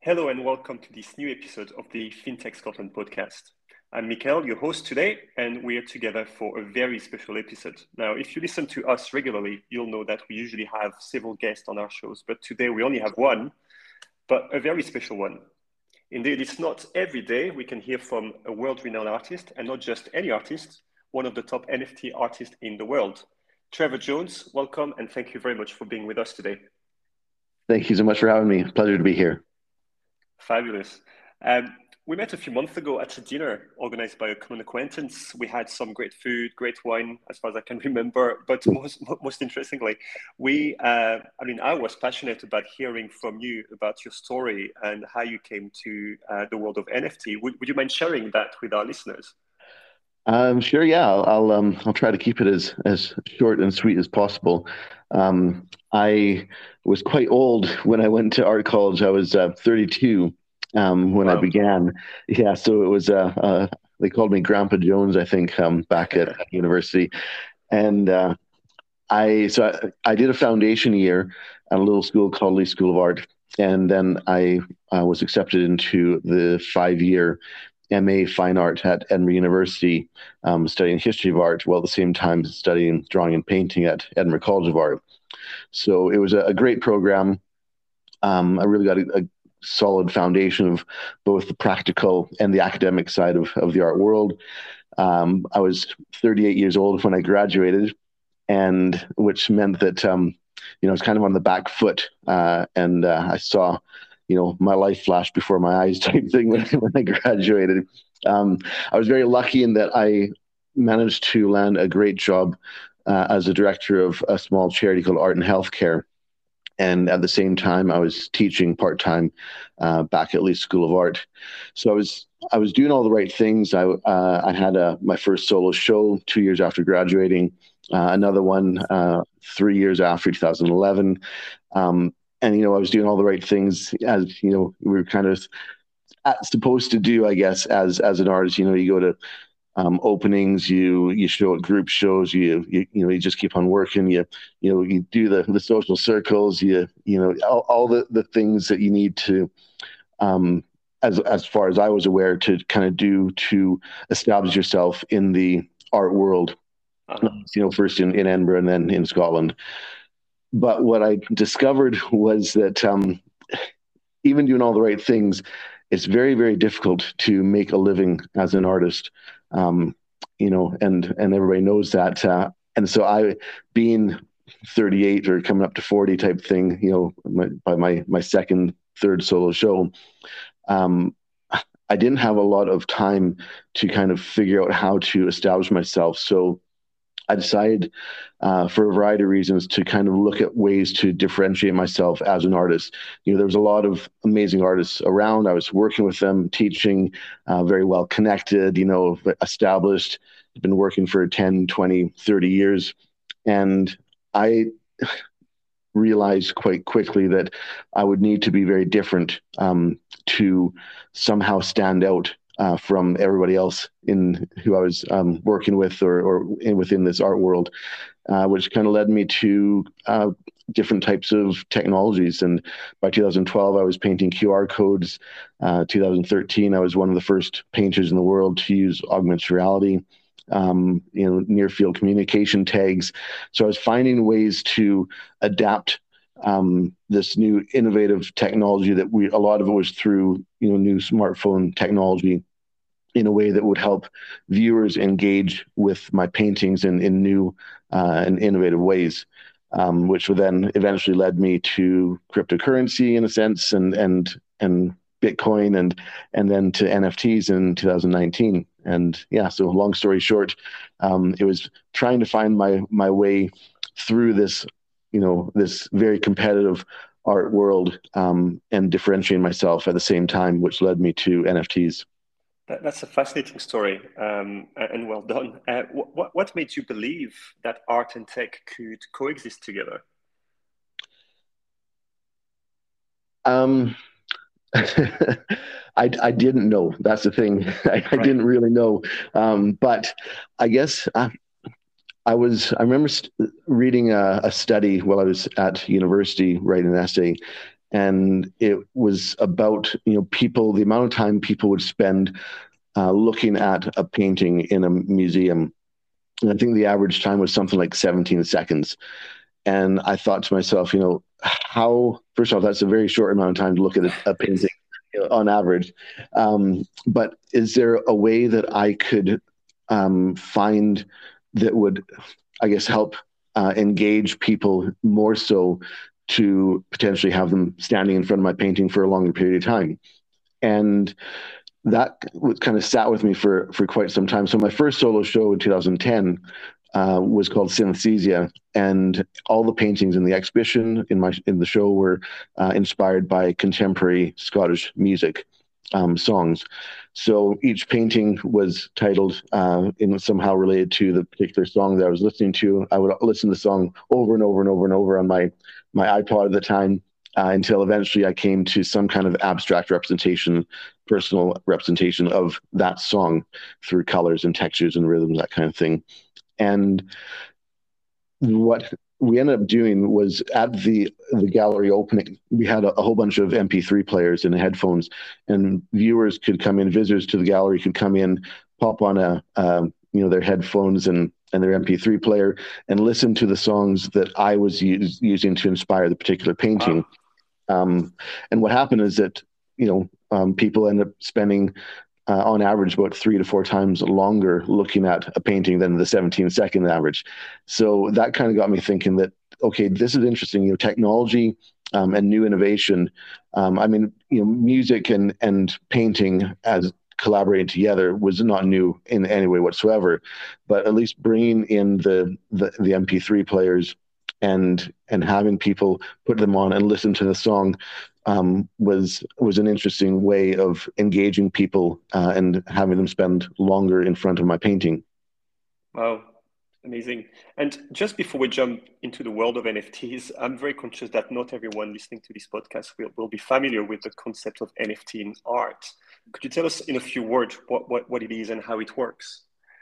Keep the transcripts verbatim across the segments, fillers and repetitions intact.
Hello and welcome to this new episode of the FinTech Scotland podcast. I'm Mikael, your host today, and we are together for a very special episode. Now, if you listen to us regularly, you'll know that we usually have several guests on our shows, but today we only have one, but a very special one. Indeed, it's not every day we can hear from a world-renowned artist, and not just any artist, one of the top N F T artists in the world. Trevor Jones, welcome, and thank you very much for being with us today. Thank you so much for having me. Pleasure to be here. Fabulous. Um, we met a few months ago at a dinner organized by a common acquaintance. We had some great food, great wine, as far as I can remember. But most, most interestingly, we, uh, I mean, I was passionate about hearing from you about your story and how you came to uh, the world of N F T. Would, would you mind sharing that with our listeners? Um, sure, yeah. I'll I'll, um, I'll try to keep it as as short and sweet as possible. Um, I was quite old when I went to art college. I was uh, thirty-two um, when I Wow. began. Yeah, so it was uh, uh, they called me Grandpa Jones, I think, um, back at, at university. And uh, I so I, I did a foundation year at a little school called Lee School of Art, and then I uh, was accepted into the five-year M A Fine Art at Edinburgh University, um, studying history of art, while at the same time studying drawing and painting at Edinburgh College of Art. So it was a, a great program. Um, I really got a, a solid foundation of both the practical and the academic side of, of the art world. Um, I was thirty-eight years old when I graduated, and which meant that um, you know, I was kind of on the back foot, uh, and uh, I saw, you know, my life flashed before my eyes type thing when, when I graduated. Um, I was very lucky in that I managed to land a great job uh, as a director of a small charity called Art and Healthcare. And at the same time, I was teaching part time uh, back at Lee School of Art. So I was I was doing all the right things. I uh, I had a, my first solo show two years after graduating, uh, another one uh, three years after two thousand eleven, um, and you know I was doing all the right things as you know we were kind of supposed to do, I guess, as as an artist. You know, you go to um, openings, you you show at group shows, you you you know you just keep on working, you you know you do the the social circles, you you know all, all the the things that you need to, um, as as far as I was aware, to kind of do to establish yourself in the art world. Uh-huh. You know, first in, in Edinburgh and then in Scotland. But what I discovered was that um, even doing all the right things, it's very, very difficult to make a living as an artist. Um, you know, and and everybody knows that. Uh, and so I, being thirty-eight or coming up to forty type thing, you know, my, by my my second, third solo show, um, I didn't have a lot of time to kind of figure out how to establish myself. So I decided, uh, for a variety of reasons, to kind of look at ways to differentiate myself as an artist. You know, there was a lot of amazing artists around. I was working with them, teaching, uh, very well connected, you know, established, been working for ten, twenty, thirty years. And I realized quite quickly that I would need to be very different um, to somehow stand out Uh, from everybody else in who I was um, working with or, or in, within this art world, uh, which kind of led me to uh, different types of technologies. And by two thousand twelve, I was painting Q R codes. Uh, two thousand thirteen, I was one of the first painters in the world to use augmented reality, um, you know, near field communication tags. So I was finding ways to adapt um, this new innovative technology that we, a lot of it was through, you know, new smartphone technology, in a way that would help viewers engage with my paintings in, in new uh, and innovative ways, um, which would then eventually led me to cryptocurrency in a sense, and and and Bitcoin, and and then to N F Ts in two thousand nineteen. And yeah, so long story short, um, it was trying to find my my way through this, you know, this very competitive art world, um, and differentiating myself at the same time, which led me to N F Ts. That, that's a fascinating story, um, and well done. Uh, what, what made you believe that art and tech could coexist together? Um, I, I didn't know. That's the thing. I, I Right. didn't really know. Um, but I guess I, I was, I remember st- reading a, a study while I was at university writing an essay. and it was about, you know, people, the amount of time people would spend uh, looking at a painting in a museum. And I think the average time was something like seventeen seconds. And I thought to myself, you know, how, first of all, that's a very short amount of time to look at a, a painting, you know, on average. Um, but is there a way that I could um, find that would, I guess, help uh, engage people more so to potentially have them standing in front of my painting for a longer period of time? And that kind of sat with me for for quite some time. So my first solo show in two thousand ten uh, was called Synesthesia, and all the paintings in the exhibition in my in the show were uh, inspired by contemporary Scottish music um, songs. So each painting was titled uh, in somehow related to the particular song that I was listening to. I would listen to the song over and over and over and over on my my iPod at the time. Uh, until eventually I came to some kind of abstract representation, personal representation of that song through colors and textures and rhythms, that kind of thing. And what we ended up doing was at the the gallery opening, we had a, a whole bunch of M P three players and headphones, and viewers could come in, visitors to the gallery could come in, pop on a um, you know, their headphones and and their M P three player and listen to the songs that I was use, using to inspire the particular painting. Wow. Um, and what happened is that, you know, um, people end up spending uh, on average about three to four times longer looking at a painting than the seventeen second average. So that kind of got me thinking that, okay, this is interesting, you know, technology um, and new innovation. Um, I mean, you know, music and, and painting as collaborating together was not new in any way whatsoever, but at least bringing in the, the, the M P three players and and having people put them on and listen to the song um, was was an interesting way of engaging people uh, and having them spend longer in front of my painting. Wow, amazing. And just before we jump into the world of N F Ts, I'm very conscious that not everyone listening to this podcast will, will be familiar with the concept of N F T in art. Could you tell us in a few words what, what, what it is and how it works?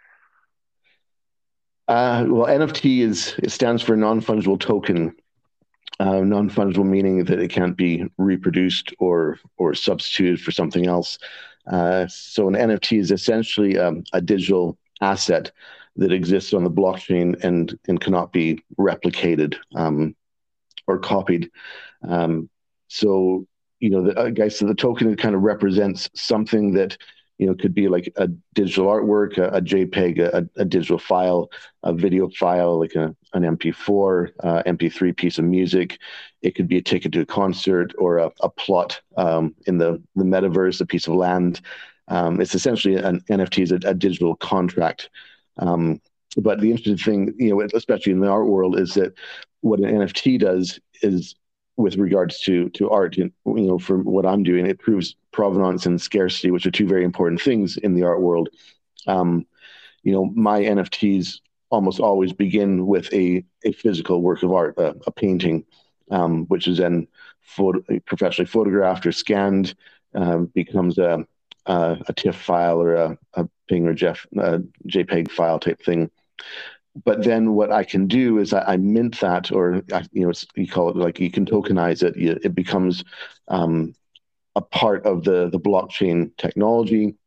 Uh, well, N F T is, it stands for non-fungible token. Uh, non-fungible meaning that it can't be reproduced or or substituted for something else. Uh, so an N F T is essentially um, a digital asset that exists on the blockchain and and cannot be replicated um, or copied. Um, so you know, the uh, guys, so the token kind of represents something that, you know, could be like a digital artwork, a, a JPEG, a, a digital file, a video file, like a, an M P four, uh, M P three piece of music. It could be a ticket to a concert or a, a plot um, in the, the metaverse, a piece of land. Um, it's essentially an N F T is a, a digital contract. Um, but the interesting thing, you know, especially in the art world, is that what an N F T does is, with regards to to art, you know, for what I'm doing, it proves provenance and scarcity, which are two very important things in the art world. Um, you know, my N F Ts almost always begin with a a physical work of art, a, a painting, um, which is then photo, professionally photographed or scanned, uh, becomes a, a a TIFF file or a, a Ping or Jeff, a JPEG file type thing. But then what I can do is I, I mint that, or I, you know, it's, you call it, like, you can tokenize it. You, it becomes um, a part of the the blockchain technology.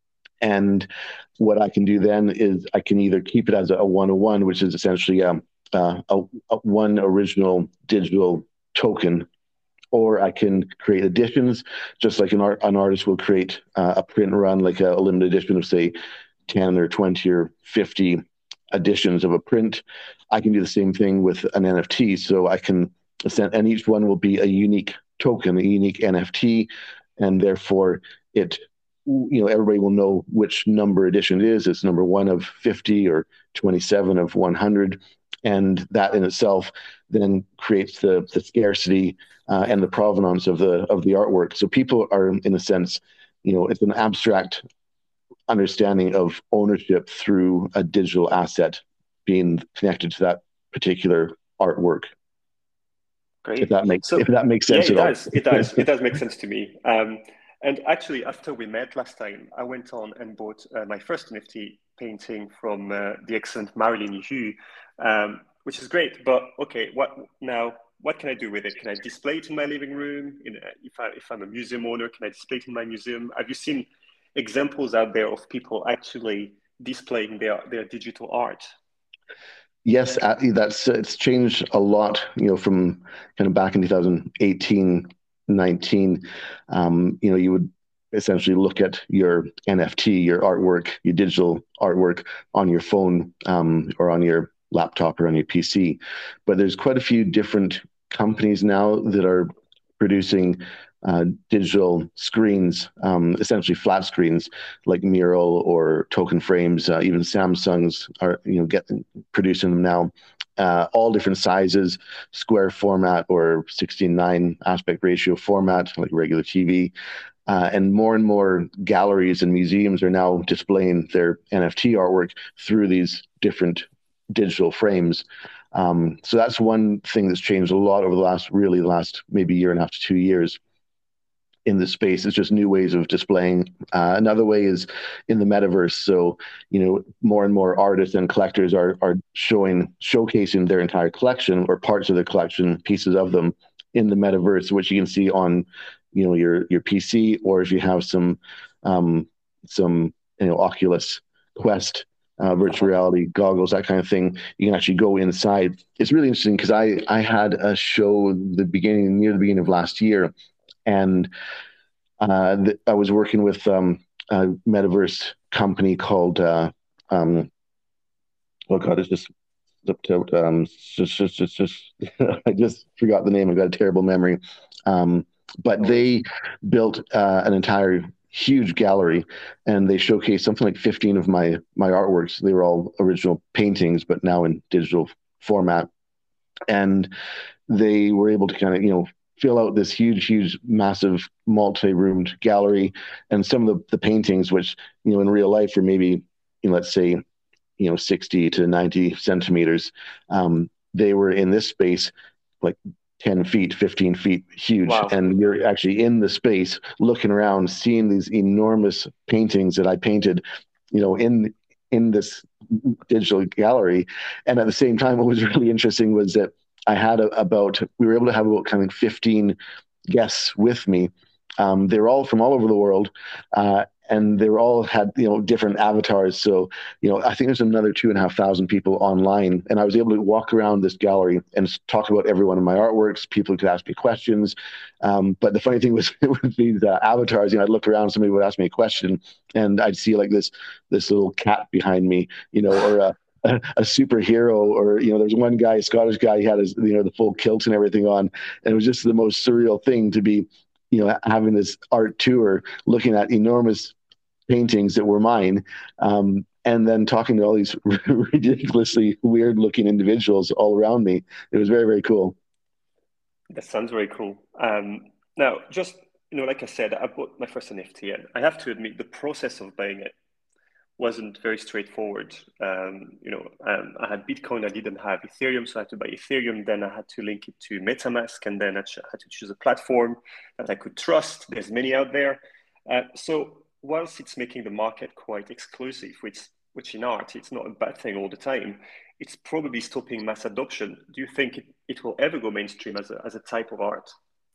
And what I can do then is I can either keep it as a one-to-one, which is essentially um, uh, a, a one original digital token, or I can create editions, just like an art an artist will create uh, a print run, like a, a limited edition of, say, ten or twenty or fifty editions of a print. I can do the same thing with an N F T. So I can send, and each one will be a unique token, a unique N F T, and therefore it, you know, everybody will know which number edition it is. It's number one of fifty or twenty-seven of one hundred, and that in itself then creates the the scarcity uh, and the provenance of the of the artwork. So people are, in a sense, you know, it's an abstract understanding of ownership through a digital asset being connected to that particular artwork. Great. If that makes so, if that makes sense yeah, it at does. all. It does. It does make sense to me. Um, and actually, after we met last time, I went on and bought uh, my first N F T painting from uh, the excellent Marilyn Hu, um, which is great. But okay, what now? what can I do with it? Can I display it in my living room? In a, if I if I'm a museum owner, can I display it in my museum? Have you seen examples out there of people actually displaying their their digital art? Yes, uh, that's it's changed a lot, you know, from kind of back in two thousand eighteen, nineteen. Um, you know, you would essentially look at your N F T, your artwork, your digital artwork on your phone um, or on your laptop or on your P C. But there's quite a few different companies now that are producing uh, digital screens, um, essentially flat screens like Mural or Token Frames. Uh, even Samsung's are you know getting producing them now, uh, all different sizes, square format or sixteen nine aspect ratio format like regular T V. Uh, and more and more galleries and museums are now displaying their N F T artwork through these different digital frames. Um, so that's one thing that's changed a lot over the last, really the last maybe year and a half to two years in this space. It's just new ways of displaying. Uh, another way is in the metaverse. So, you know, more and more artists and collectors are are showing, showcasing their entire collection or parts of their collection, pieces of them in the metaverse, which you can see on, you know, your your P C, or if you have some um, some you know Oculus Quest. Uh, virtual reality goggles, that kind of thing. You can actually go inside. It's really interesting because I I had a show the beginning near the beginning of last year, and uh, th- I was working with um, a metaverse company called uh, um, oh god, it's just slipped out. Um, just, just, just, just I just forgot the name. I've got a terrible memory. Um, but they built uh, an entire huge gallery, and they showcased something like fifteen of my my artworks. They were all original paintings, but now in digital format, and they were able to kind of you know fill out this huge, huge, massive, multi-roomed gallery. And some of the, the paintings, which, you know, in real life are maybe, you know, let's say, you know, sixty to ninety centimeters, um, they were in this space like ten feet, fifteen feet huge. Wow. And you're actually in the space looking around, seeing these enormous paintings that I painted, you know, in in this digital gallery. And at the same time, what was really interesting was that I had a, about, we were able to have about kind of fifteen guests with me. Um, they were all from all over the world. Uh, and they were all had, you know, different avatars. So, you know, I think there's another two and a half thousand people online. And I was able to walk around this gallery and talk about every one of my artworks. People could ask me questions. Um, but the funny thing was with these uh, avatars, you know, I'd look around, somebody would ask me a question, and I'd see like this, this little cat behind me, you know, or a, a, a superhero, or, you know, there's one guy, a Scottish guy, he had his, you know, the full kilt and everything on. And it was just the most surreal thing to be, you know, having this art tour, looking at enormous paintings that were mine, um, and then talking to all these ridiculously weird looking individuals all around me. It was very, very cool. That sounds very cool. Um, now, just, you know, like I said, I bought my first N F T, and I have to admit the process of buying it wasn't very straightforward. Um, you know, um, I had Bitcoin, I didn't have Ethereum, so I had to buy Ethereum. Then I had to link it to MetaMask, and then I had to choose a platform that I could trust. There's many out there. Uh, so whilst it's making the market quite exclusive, which, which in art, it's not a bad thing all the time, it's probably stopping mass adoption. Do you think it, it will ever go mainstream as a, as a type of art?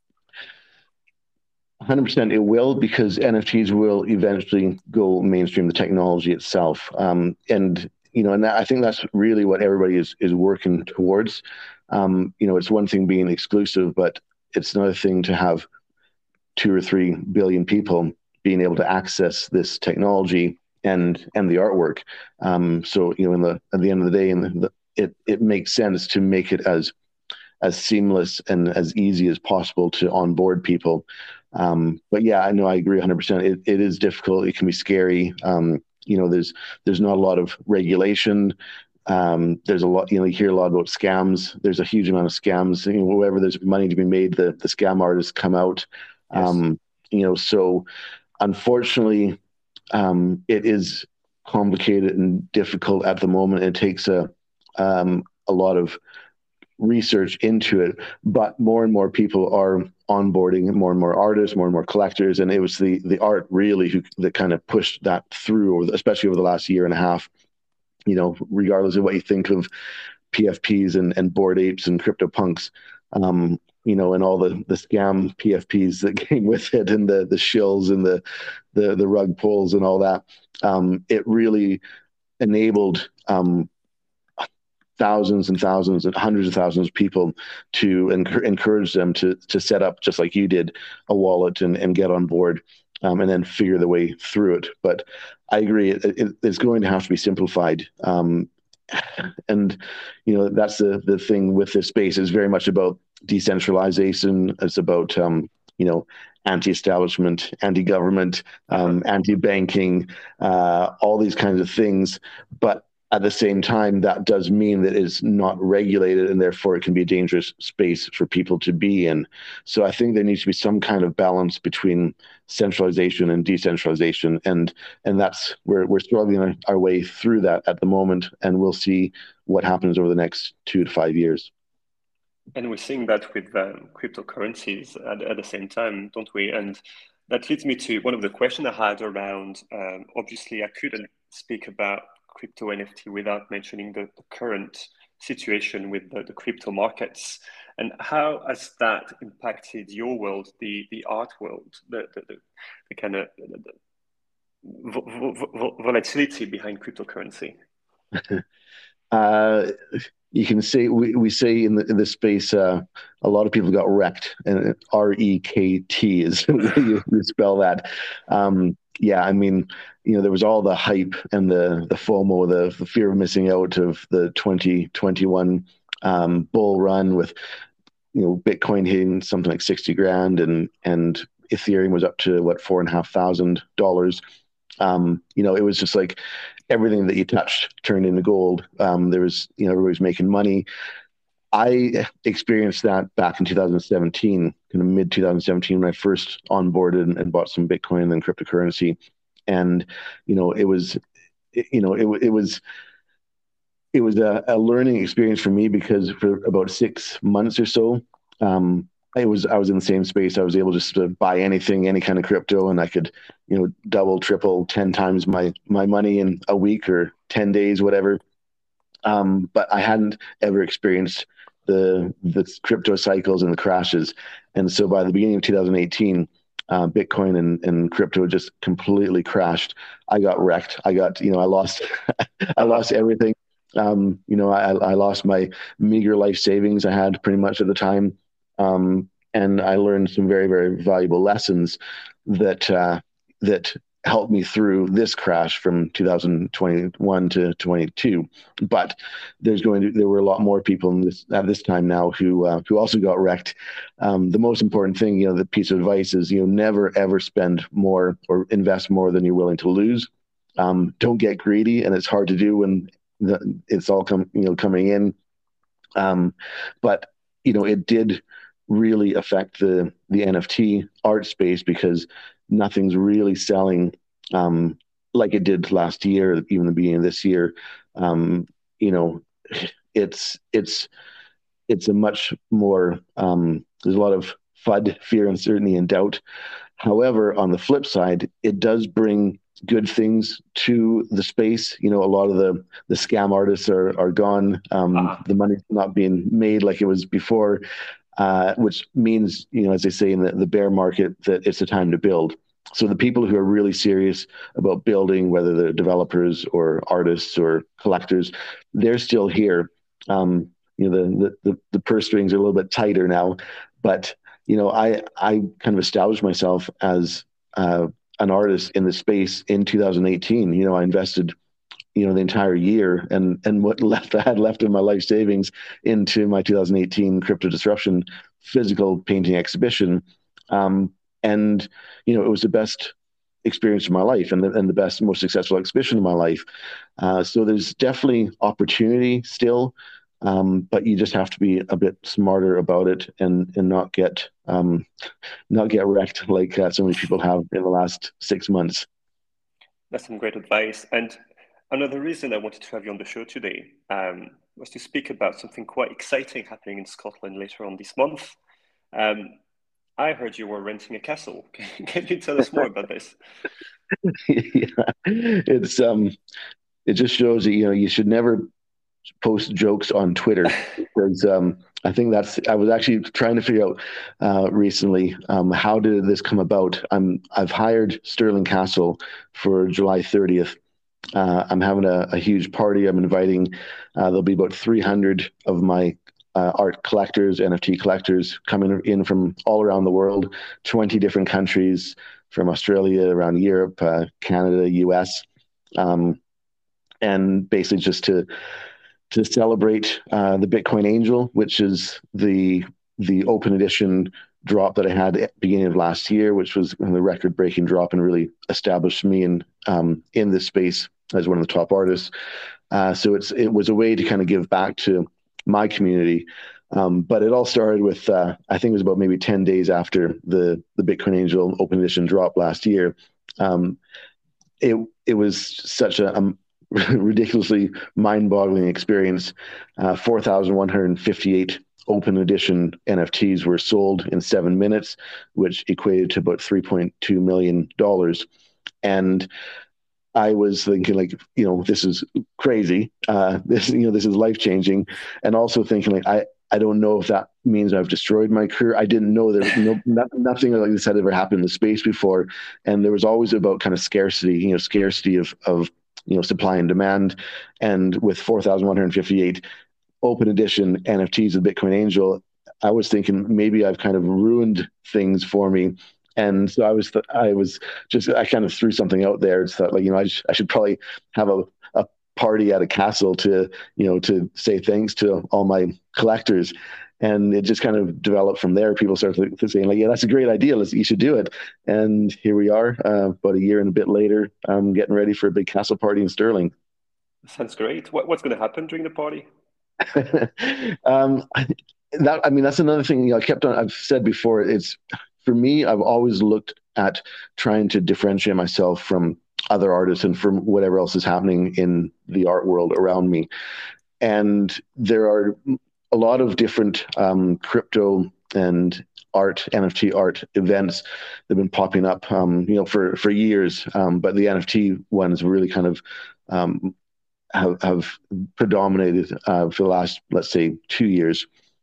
one hundred percent it will, because N F Ts will eventually go mainstream, the technology itself. Um, and, you know, and that, I think that's really what everybody is, is working towards. Um, you know, it's one thing being exclusive, but it's another thing to have two or three billion people being able to access this technology and and the artwork. Um, so, you know, in the at the end of the day, and the, it it makes sense to make it as as seamless and as easy as possible to onboard people. Um, but yeah, I know, I agree one hundred percent. It, it is difficult. It can be scary. Um, you know, there's there's not a lot of regulation. Um, there's a lot, you know, you hear a lot about scams. There's a huge amount of scams. You know, wherever there's money to be made, the, the scam artists come out. Yes. Um, you know, so unfortunately, um, it is complicated and difficult at the moment. It takes a um, a lot of research into it, but more and more people are onboarding, more and more artists, more and more collectors, and it was the the art really who that kind of pushed that through, especially over the last year and a half. You know, regardless of what you think of P F Ps and, and Bored Apes and CryptoPunks, um, you know, and all the the scam P F Ps that came with it, and the the shills and the the the rug pulls and all that. Um, it really enabled um, thousands and thousands and hundreds of thousands of people to enc- encourage them to to set up, just like you did, a wallet and, and get on board, um, and then figure the way through it. But I agree, it, it, it's going to have to be simplified. Um, and you know that's the the thing with this space is very much about decentralization. It's about um, you know anti-establishment, anti-government, Uh-huh. um, anti-banking, uh, all these kinds of things. But at the same time, that does mean that it's not regulated, and therefore it can be a dangerous space for people to be in. So I think there needs to be some kind of balance between centralization and decentralization, and and that's where we're struggling our way through that at the moment, and we'll see what happens over the next two to five years. And we're seeing that with um, cryptocurrencies at, at the same time, don't we? And that leads me to one of the questions I had around, um, obviously, I couldn't speak about crypto N F T without mentioning the, the current situation with the, the crypto markets. And how has that impacted your world, the, the art world, the, the, the, the kind of the, the vo- vo- vo- volatility behind cryptocurrency? Uh, you can say we, we say in the in this space, uh, a lot of people got wrecked, and R E K T is the way you, you spell that. Um, yeah, I mean, you know, there was all the hype and the the FOMO, the, the fear of missing out of the twenty twenty-one um, bull run with you know Bitcoin hitting something like sixty grand, and and Ethereum was up to what four and a half thousand dollars. Um, you know, it was just like everything that you touched turned into gold. Um, there was, you know, everybody was making money. I experienced that back in two thousand seventeen, kind of mid twenty seventeen, when I first onboarded and, and bought some Bitcoin and cryptocurrency. And, you know, it was, you know, it, it was, it was a, a learning experience for me, because for about six months or so, um, I was I was in the same space. I was able just to buy anything, any kind of crypto, and I could, you know, double, triple, ten times my my money in a week or ten days, whatever. Um, but I hadn't ever experienced the the crypto cycles and the crashes. And so by the beginning of two thousand eighteen, uh, Bitcoin and, and crypto just completely crashed. I got wrecked. I got, you know, I lost I Uh-huh. lost everything. Um, you know, I, I lost my meager life savings I had pretty much at the time. Um, and I learned some very, very valuable lessons that uh, that helped me through this crash from two thousand twenty-one to twenty-two. But there's going to there were a lot more people in this at this time now who uh, who also got wrecked. Um, the most important thing, you know, the piece of advice is, you know, never ever spend more or invest more than you're willing to lose. Um, don't get greedy, and it's hard to do when the, it's all come you know coming in. Um, but you know, it did really affect the the N F T art space, because nothing's really selling um, like it did last year, even the beginning of this year. Um, you know, it's it's it's a much more um, there's a lot of FUD, fear, uncertainty, and doubt. However, on the flip side, it does bring good things to the space. You know, a lot of the the scam artists are are gone. Um, Uh-huh. the money's not being made like it was before, uh, which means, you know, as they say in the, the bear market, that it's a time to build. So the people who are really serious about building, whether they're developers or artists or collectors, they're still here. Um, you know, the, the the purse strings are a little bit tighter now, but you know, I I kind of established myself as uh, an artist in the space in two thousand eighteen. You know, I invested, you know, the entire year, and and what left I had left of my life savings into my two thousand eighteen Crypto Disruption physical painting exhibition. Um, and you know, it was the best experience of my life, and the, and the best, most successful exhibition of my life. Uh, so there's definitely opportunity still, um, but you just have to be a bit smarter about it, and and not get um, not get wrecked like uh, so many people have in the last six months. That's some great advice. And another reason I wanted to have you on the show today um, was to speak about something quite exciting happening in Scotland later on this month. Um, I heard you were renting a castle. Can you tell us more about this? Yeah. It's um, it just shows that, you know, you should never post jokes on Twitter, because um, I think that's, I was actually trying to figure out uh, recently, um, how did this come about? I'm, I've hired Stirling Castle for July thirtieth. Uh, I'm having a, a huge party. I'm inviting, uh, there'll be about three hundred of my uh, art collectors, N F T collectors coming in from all around the world, twenty different countries, from Australia, around Europe, uh, Canada, U S, um, and basically just to to celebrate uh, the Bitcoin Angel, which is the the open edition drop that I had at the beginning of last year, which was the record breaking drop and really established me in um, in this space as one of the top artists. Uh, so it's it was a way to kind of give back to my community. Um, but it all started with uh, I think it was about maybe ten days after the the Bitcoin Angel open edition drop last year. Um, it it was such a, a ridiculously mind-boggling experience. Uh, four thousand one hundred fifty-eight open edition N F Ts were sold in seven minutes, which equated to about three point two million dollars. And I was thinking, like, you know, this is crazy. Uh, this, you know, this is life changing, and also thinking, like, I, I don't know if that means I've destroyed my career. I didn't know that no, not, nothing like this had ever happened in the space before, and there was always about kind of scarcity, you know, scarcity of of you know supply and demand, and with four thousand one hundred fifty-eight open edition N F Ts of Bitcoin Angel, I was thinking maybe I've kind of ruined things for me. And so I was, th- I was just, I kind of threw something out there. It's thought, like, you know, I, sh- I should probably have a, a party at a castle to, you know, to say thanks to all my collectors. And it just kind of developed from there. People started saying, like, yeah, that's a great idea. Let's, you should do it. And here we are, uh, about a year and a bit later, I'm getting ready for a big castle party in Stirling. Sounds great. What, what's going to happen during the party? um, that, I mean, that's another thing, you know, I kept on, I've said before, it's, for me, I've always looked at trying to differentiate myself from other artists and from whatever else is happening in the art world around me. And there are a lot of different um, crypto and art, N F T art events that have been popping up, um, you know, for, for years. Um, but the N F T ones really kind of um, have, have predominated uh, for the last, let's say, two years.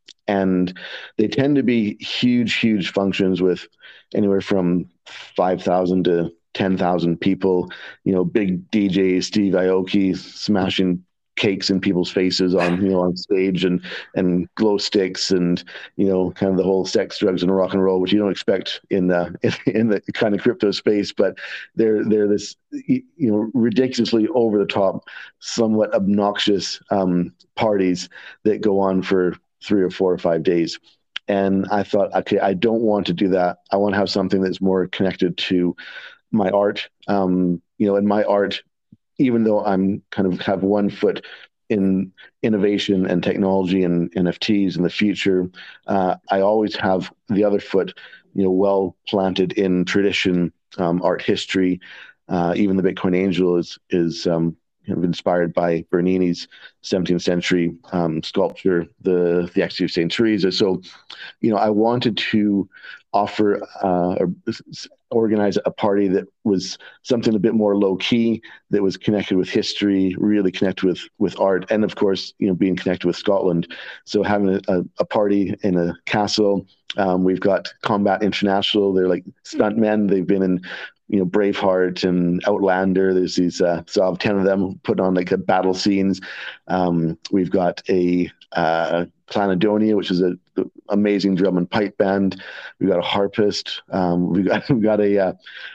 And they tend to be huge, huge functions with anywhere from five thousand to ten thousand people, you know, big D J Steve Aoki smashing cakes in people's faces on, you know, on stage, and, and glow sticks, and, you know, kind of the whole sex, drugs, and rock and roll, which you don't expect in the, in the kind of crypto space, but they're, they're this, you know, ridiculously over the top, somewhat obnoxious um, parties that go on for three or four or five days. And I thought, okay, I don't want to do that. I want to have something that's more connected to my art. Um, you know, and my art, even though I'm kind of have one foot in innovation and technology and N F Ts in the future, uh, I always have the other foot, you know, well planted in tradition, um, art history. Uh, even the Bitcoin Angel is is um, inspired by Bernini's seventeenth century um, sculpture, the the Ecstasy of Saint Teresa. So, you know, I wanted to offer uh, or organize a party that was something a bit more low key, that was connected with history, really connected with with art, and of course, you know, being connected with Scotland. So having a, a party in a castle. Um, we've got Combat International. They're like stuntmen. They've been in, you know, Braveheart and Outlander. There's these, uh, so I have ten of them put on like a battle scenes. Um, we've got a uh, Clanadonia, which is an amazing drum and pipe band. We've got a harpist. Um, we've got we've got a uh,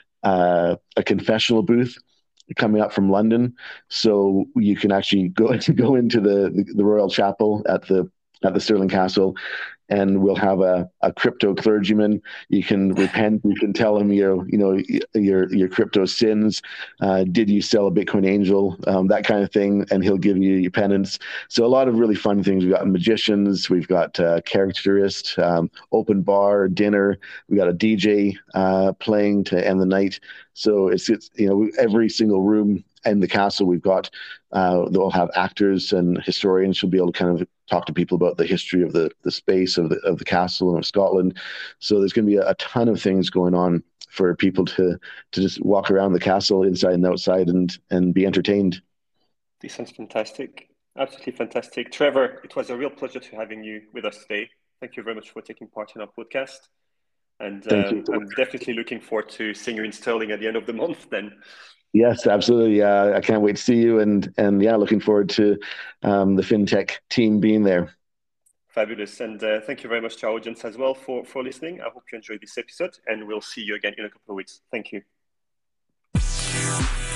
uh, a confessional booth coming up from London, so you can actually go go into the, the the Royal Chapel at the at the Stirling Castle, and we'll have a, a crypto clergyman. You can repent. You can tell him your, you know, your your crypto sins. Uh, did you sell a Bitcoin Angel? Um, that kind of thing, and he'll give you your penance. So a lot of really fun things. We've got magicians. We've got uh, caricaturist, um, open bar, dinner. We got a D J uh, playing to end the night. So it's it's you know, every single room in the castle we've got, uh, they'll have actors and historians who'll be able to kind of talk to people about the history of the the space of the of the castle and of Scotland. So there's going to be a, a ton of things going on for people to to just walk around the castle inside and outside and and be entertained. This sounds fantastic. Absolutely fantastic. Trevor, it was a real pleasure to having you with us today. Thank you very much for taking part in our podcast. And Thank um, you. I'm definitely looking forward to seeing you in Sterling at the end of the month then. Yes, absolutely. Uh, I can't wait to see you. And, and yeah, looking forward to um, the FinTech team being there. Fabulous. And uh, thank you very much to our audience as well for, for listening. I hope you enjoyed this episode, and we'll see you again in a couple of weeks. Thank you.